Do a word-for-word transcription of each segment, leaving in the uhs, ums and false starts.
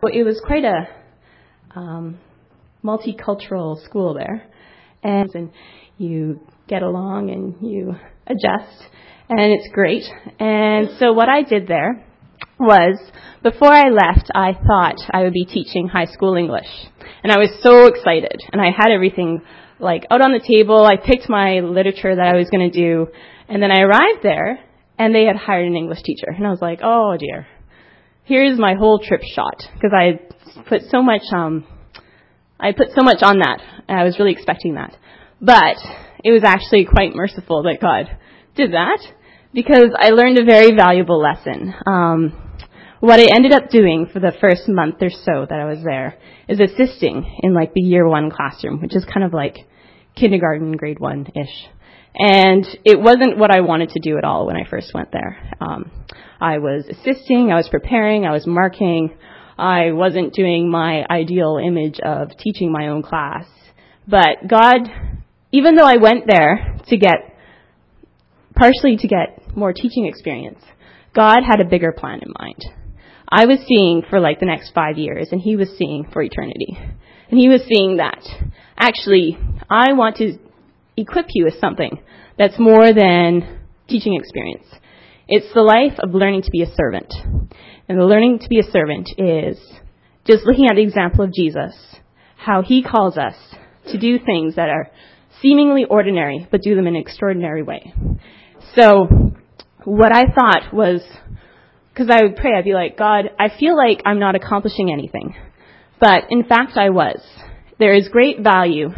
It was quite a um, multicultural school there. And, and you get along and you adjust, and it's great. And so what I did there was, before I left, I thought I would be teaching high school English. And I was so excited. And I had everything like out on the table. I picked my literature that I was going to do. And then I arrived there, and they had hired an English teacher. And I was like, oh, dear. Here's my whole trip shot. Because I put so much, um, I put so much on that. And I was really expecting that. But it was actually quite merciful that God did that, because I learned a very valuable lesson. Um, what I ended up doing for the first month or so that I was there is assisting in like the year one classroom, which is kind of like kindergarten, grade one-ish. And it wasn't what I wanted to do at all when I first went there. Um, I was assisting, I was preparing, I was marking. I wasn't doing my ideal image of teaching my own class. But God, even though I went there to get, partially to get more teaching experience, God had a bigger plan in mind. I was seeing for like the next five years, and he was seeing for eternity. And he was seeing that, actually, I want to equip you with something that's more than teaching experience. It's the life of learning to be a servant. And the learning to be a servant is just looking at the example of Jesus, how he calls us to do things that are seemingly ordinary, but do them in an extraordinary way. So what I thought was, because I would pray, I'd be like, God, I feel like I'm not accomplishing anything. But in fact, I was. There is great value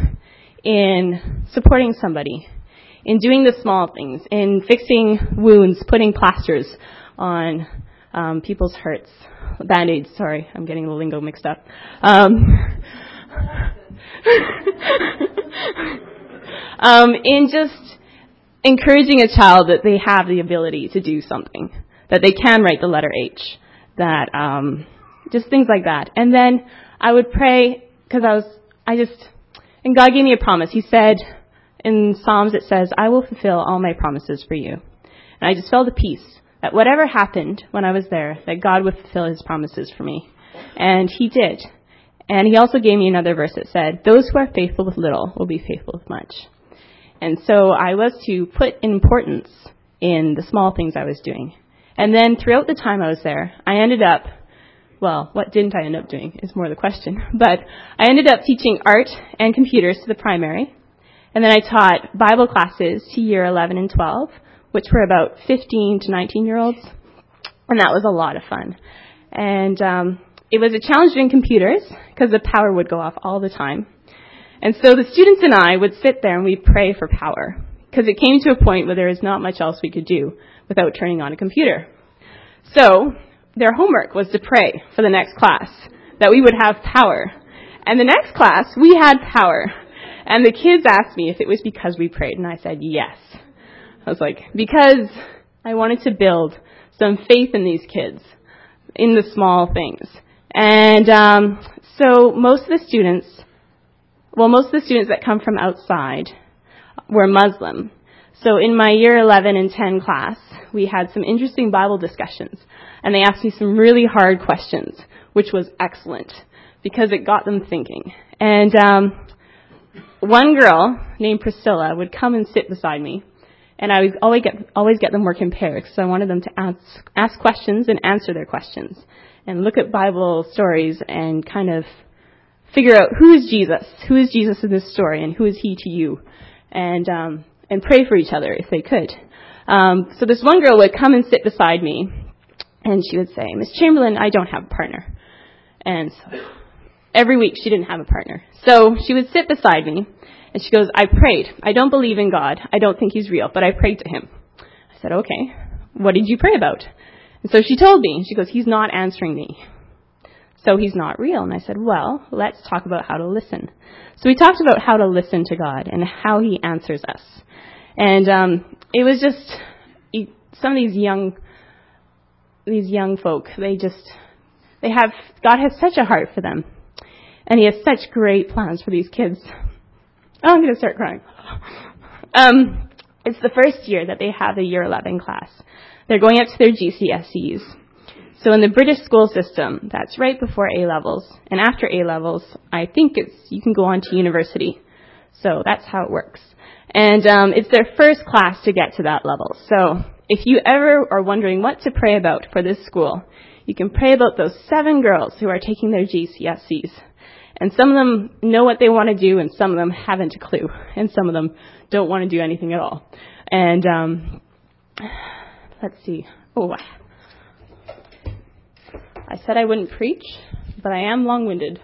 in supporting somebody, in doing the small things, in fixing wounds, putting plasters on um, people's hurts. Band-aids, sorry, I'm getting the lingo mixed up. Um, um, in just encouraging a child that they have the ability to do something, that they can write the letter H, that um, just things like that. And then I would pray, because I was, I just, and God gave me a promise. He said, in Psalms it says, I will fulfill all my promises for you. And I just felt at peace that whatever happened when I was there, that God would fulfill his promises for me. And he did. And he also gave me another verse that said, those who are faithful with little will be faithful with much. And so I was to put importance in the small things I was doing. And then throughout the time I was there, I ended up, well, what didn't I end up doing is more the question. But I ended up teaching art and computers to the primary. And then I taught Bible classes to year eleven and twelve, which were about fifteen to nineteen-year-olds. And that was a lot of fun. And um, it was a challenge in computers because the power would go off all the time. And so the students and I would sit there and we'd pray for power, because it came to a point where there was not much else we could do without turning on a computer. So their homework was to pray for the next class, that we would have power. And the next class, we had power. And the kids asked me if it was because we prayed, and I said yes. I was like, because I wanted to build some faith in these kids, in the small things. And um, so most of the students, well, most of the students that come from outside were Muslim. So in my year eleven and ten class, we had some interesting Bible discussions. And they asked me some really hard questions, which was excellent, because it got them thinking. And um, one girl named Priscilla would come and sit beside me. And I would always get, always get them work in pairs, so I wanted them to ask, ask questions and answer their questions, and look at Bible stories and kind of figure out who is Jesus, who is Jesus in this story, and who is he to you, and um, and pray for each other if they could. Um, so this one girl would come and sit beside me, and she would say, Miss Chamberlain, I don't have a partner. And so every week she didn't have a partner. So she would sit beside me, and she goes, I prayed. I don't believe in God. I don't think he's real, but I prayed to him. I said, okay, what did you pray about? And so she told me, she goes, he's not answering me. So he's not real. And I said, well, let's talk about how to listen. So we talked about how to listen to God and how he answers us. And um, it was just, some of these young, these young folk, they just, they have, God has such a heart for them. And he has such great plans for these kids. Oh, I'm going to start crying. Um, it's the first year that they have a year eleven class. They're going up to their G C S Es. So in the British school system, that's right before A-levels. And after A-levels, I think it's you can go on to university. So that's how it works. And um, it's their first class to get to that level. So if you ever are wondering what to pray about for this school, you can pray about those seven girls who are taking their G C S Es. And some of them know what they want to do, and some of them haven't a clue. And some of them don't want to do anything at all. And um, let's see. Oh, I said I wouldn't preach, but I am long-winded.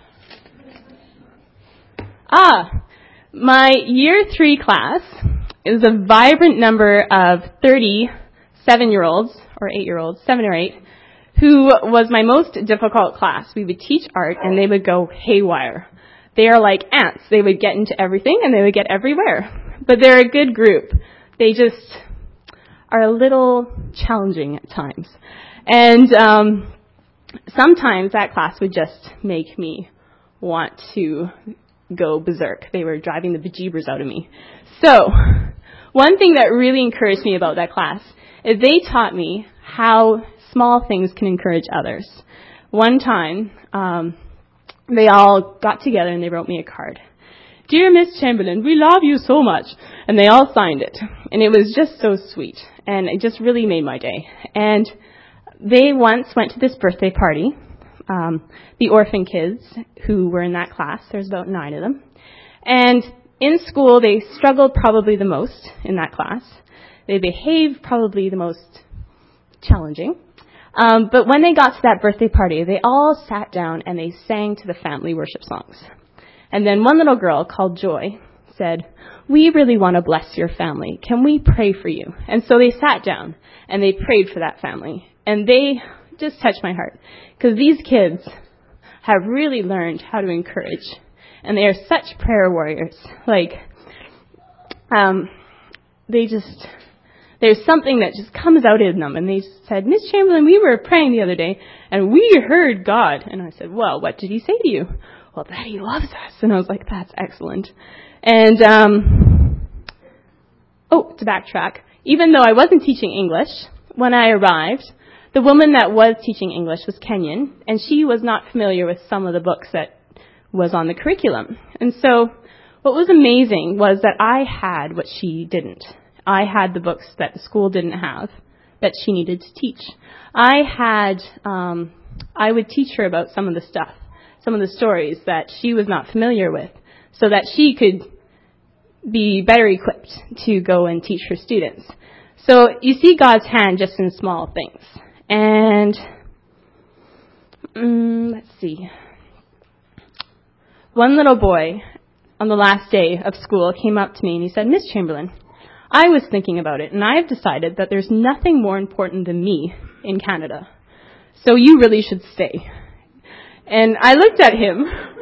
Ah, my year three class is a vibrant number of thirty seven-year-olds, or eight-year-olds, seven or eight, who was my most difficult class. We would teach art, and they would go haywire. They are like ants. They would get into everything, and they would get everywhere. But they're a good group. They just are a little challenging at times. And um, sometimes that class would just make me want to go berserk. They were driving the bejeebers out of me. So one thing that really encouraged me about that class is they taught me how small things can encourage others. One time, um, they all got together and they wrote me a card. Dear Miss Chamberlain, we love you so much. And they all signed it. And it was just so sweet. And it just really made my day. And they once went to this birthday party. Um, the orphan kids who were in that class, there's about nine of them. And in school, they struggled probably the most in that class. They behaved probably the most challenging. Um, but when they got to that birthday party, they all sat down and they sang to the family worship songs. And then one little girl called Joy said, we really want to bless your family. Can we pray for you? And so they sat down and they prayed for that family. And they just touched my heart. Because these kids have really learned how to encourage. And they are such prayer warriors. Like, um, they just, there's something that just comes out in them. And they said, Miss Chamberlain, we were praying the other day, and we heard God. And I said, well, what did he say to you? Well, that he loves us. And I was like, that's excellent. And, um, oh, to backtrack, even though I wasn't teaching English, when I arrived, the woman that was teaching English was Kenyan, and she was not familiar with some of the books that was on the curriculum. And so what was amazing was that I had what she didn't. I had the books that the school didn't have that she needed to teach. I had, um, I would teach her about some of the stuff, some of the stories that she was not familiar with, so that she could be better equipped to go and teach her students. So you see God's hand just in small things. And um, let's see. One little boy on the last day of school came up to me and he said, Miss Chamberlain, I was thinking about it, and I have decided that there's nothing more important than me in Canada. So you really should stay. And I looked at him,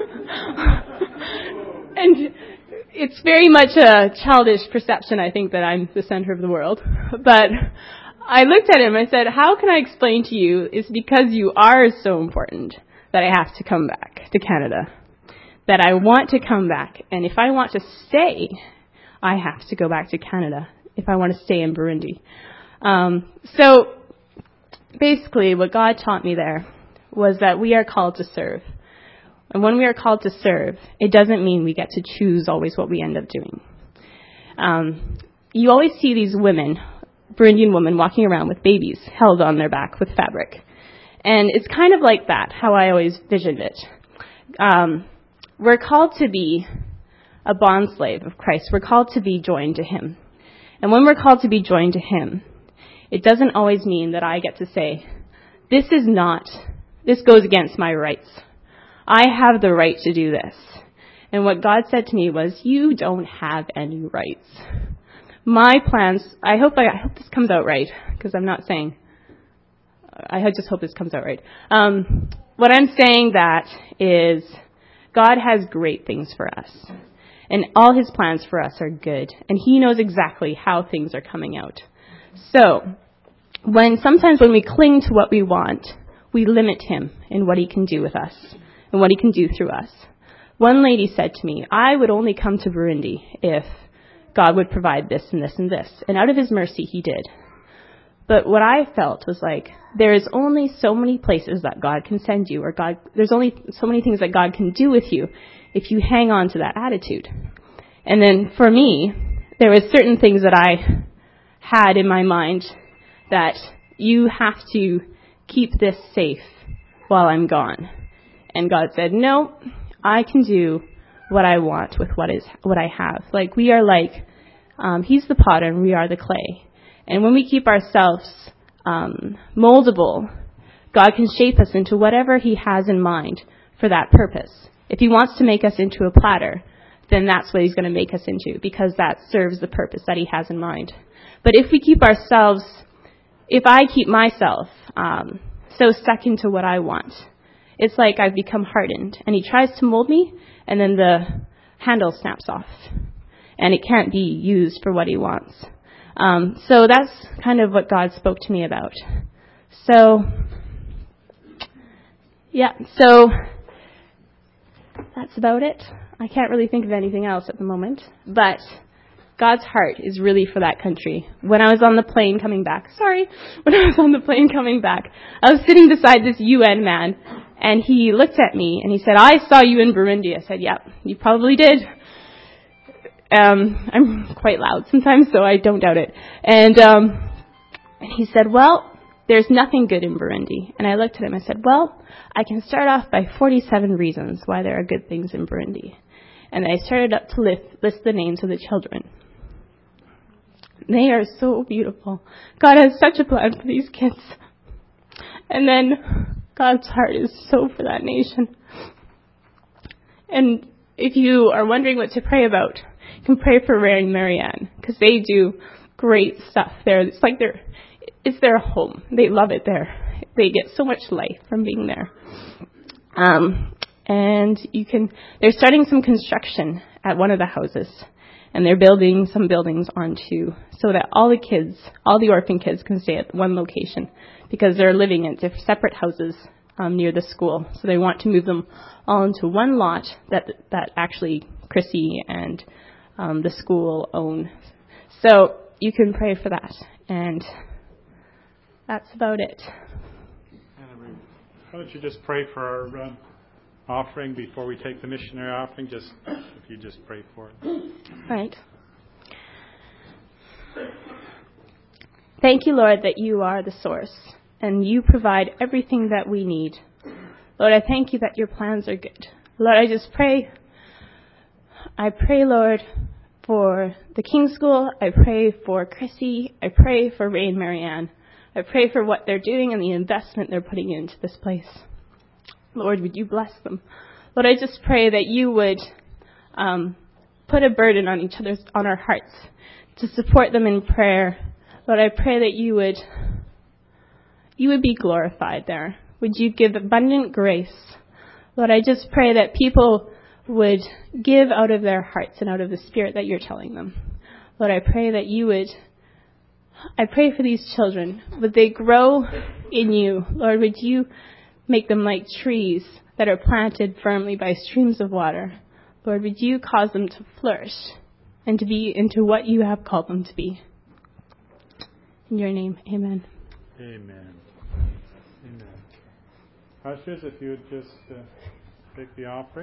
and it's very much a childish perception, I think, that I'm the center of the world. But I looked at him and I said, how can I explain to you it's because you are so important that I have to come back to Canada, that I want to come back. And if I want to stay, I have to go back to Canada if I want to stay in Burundi. Um, so basically what God taught me there was that we are called to serve. And when we are called to serve, it doesn't mean we get to choose always what we end up doing. Um, you always see these women, Burundian women, walking around with babies held on their back with fabric. And it's kind of like that, how I always visioned it. Um, we're called to be a bondslave of Christ. We're called to be joined to him. And when we're called to be joined to him, it doesn't always mean that I get to say, this is not, this goes against my rights. I have the right to do this. And what God said to me was, you don't have any rights. My plans, I hope I, I hope this comes out right, because I'm not saying, I just hope this comes out right. Um, what I'm saying that is, God has great things for us. And all his plans for us are good. And he knows exactly how things are coming out. So, when sometimes when we cling to what we want, we limit him in what he can do with us and what he can do through us. One lady said to me, I would only come to Burundi if God would provide this and this and this. And out of his mercy, he did. But what I felt was like, there is only so many places that God can send you, or God, there's only so many things that God can do with you if you hang on to that attitude. And then for me, there was certain things that I had in my mind that you have to keep this safe while I'm gone. And God said, no, I can do what I want with what is what I have. Like, we are like, um, he's the potter and we are the clay. And when we keep ourselves um, moldable, God can shape us into whatever he has in mind for that purpose. If he wants to make us into a platter, then that's what he's going to make us into, because that serves the purpose that he has in mind. But if we keep ourselves, if I keep myself um, so stuck into what I want, it's like I've become hardened. And he tries to mold me, and then the handle snaps off. And it can't be used for what he wants. Um, so that's kind of what God spoke to me about. So, yeah, so that's about it. I can't really think of anything else at the moment. But God's heart is really for that country. When I was on the plane coming back, sorry, when I was on the plane coming back, I was sitting beside this U N man, and he looked at me and he said, I saw you in Burundi. I said, yep, you probably did. Um, I'm quite loud sometimes, so I don't doubt it. And, um, and he said, well, there's nothing good in Burundi. And I looked at him and I said, well, I can start off by forty-seven reasons why there are good things in Burundi. And I started up to list, list the names of the children. They are so beautiful. God has such a plan for these kids. And then God's heart is so for that nation. And if you are wondering what to pray about, you can pray for Ray and Marianne, because they do great stuff there. It's like their, it's their home. They love it there. They get so much life from being there. Um, and you can, they're starting some construction at one of the houses, and they're building some buildings onto, so that all the kids, all the orphan kids can stay at one location, because they're living in separate houses um, near the school. So they want to move them all into one lot that that actually Chrissy and um, the school own. So you can pray for that, and that's about it. Anna, why don't you just pray for our uh, offering before we take the missionary offering? Just if you just pray for it. Right. Thank you, Lord, that you are the source and you provide everything that we need. Lord, I thank you that your plans are good. Lord, I just pray, I pray, Lord, for the King School. I pray for Chrissy. I pray for Ray and Marianne. I pray for what they're doing and the investment they're putting into this place. Lord, would you bless them? Lord, I just pray that you would um, put a burden on each other's, on our hearts to support them in prayer. Lord, I pray that you would, you would be glorified there. Would you give abundant grace? Lord, I just pray that people would give out of their hearts and out of the spirit that you're telling them. Lord, I pray that you would, I pray for these children. Would they grow in you? Lord, would you make them like trees that are planted firmly by streams of water? Lord, would you cause them to flourish and to be into what you have called them to be? In your name, amen. Amen. Amen. Ushers, if you would just uh, take the offering.